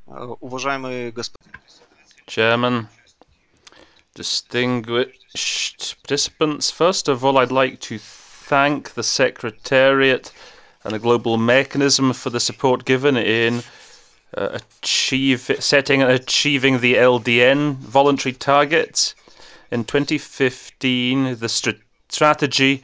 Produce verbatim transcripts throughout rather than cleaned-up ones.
Uh, Уважаемый господин Chairman, distinguished participants, first of all, I'd like to thank the Secretariat and the Global Mechanism for the support given in uh, achieve, setting and achieving the L D N voluntary targets. In twenty fifteen, the st strategy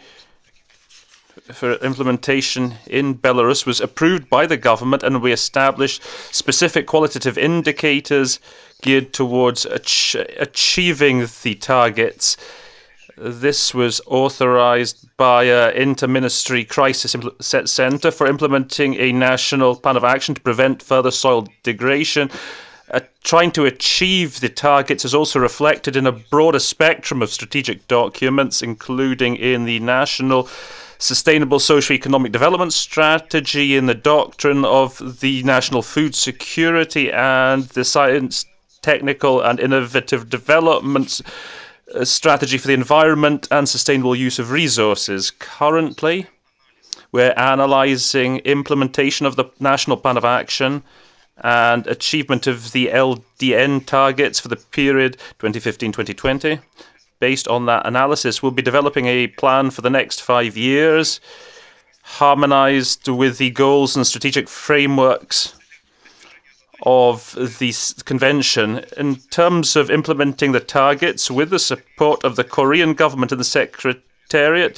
for implementation in Belarus was approved by the government, and we established specific qualitative indicators geared towards ach achieving the targets. This was authorized by an Inter-Ministry Crisis Center for implementing a national plan of action to prevent further soil degradation. Uh, trying to achieve the targets is also reflected in a broader spectrum of strategic documents, including in the National Sustainable Socio-Economic Development Strategy, in the doctrine of the National Food Security, and the Science, Technical and Innovative Developments Strategy for the Environment and Sustainable Use of Resources. Currently, we're analysing implementation of the National Plan of Action and achievement of the L D N targets for the period twenty fifteen to twenty twenty. Based on that analysis, we'll be developing a plan for the next five years, harmonised with the goals and strategic frameworks of the convention. In terms of implementing the targets, with the support of the Korean government and the Secretariat,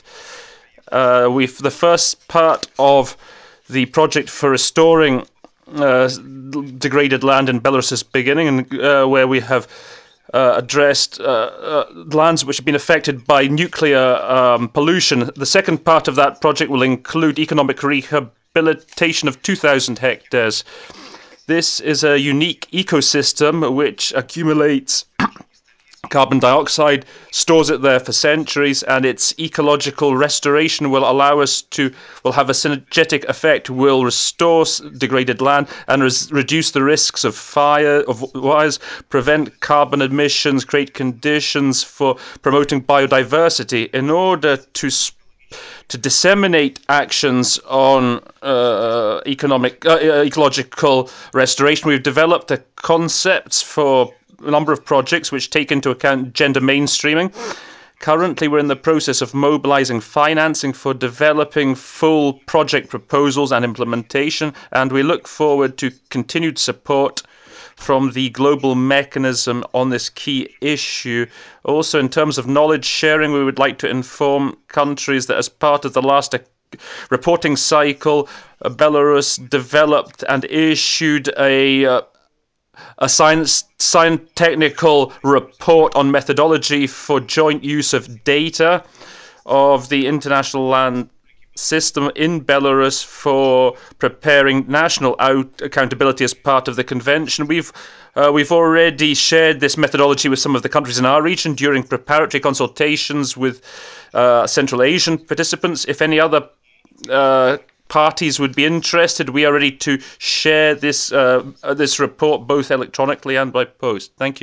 uh, we've the first part of the project for restoring uh, degraded land in Belarus is beginning, and uh, where we have uh, addressed uh, uh, lands which have been affected by nuclear um, pollution. The second part of that project will include economic rehabilitation of two thousand hectares. This is a unique ecosystem which accumulates carbon dioxide, stores it there for centuries, and its ecological restoration will allow us to, will have a synergetic effect, will restore degraded land and res reduce the risks of fire, of fires, prevent carbon emissions, create conditions for promoting biodiversity. In order to to disseminate actions on uh, economic, uh, ecological restoration, we've developed a concepts for a number of projects which take into account gender mainstreaming. Currently, we're in the process of mobilizing financing for developing full project proposals and implementation, and we look forward to continued support from the global mechanism on this key issue. Also, in terms of knowledge sharing, we would like to inform countries that as part of the last reporting cycle, uh, Belarus developed and issued a uh, a science, science technical report on methodology for joint use of data of the international land system in Belarus for preparing national out accountability as part of the convention. We've uh, we've already shared this methodology with some of the countries in our region during preparatory consultations with uh, Central Asian participants. If any other uh, parties would be interested, we are ready to share this uh, this report both electronically and by post. Thank you.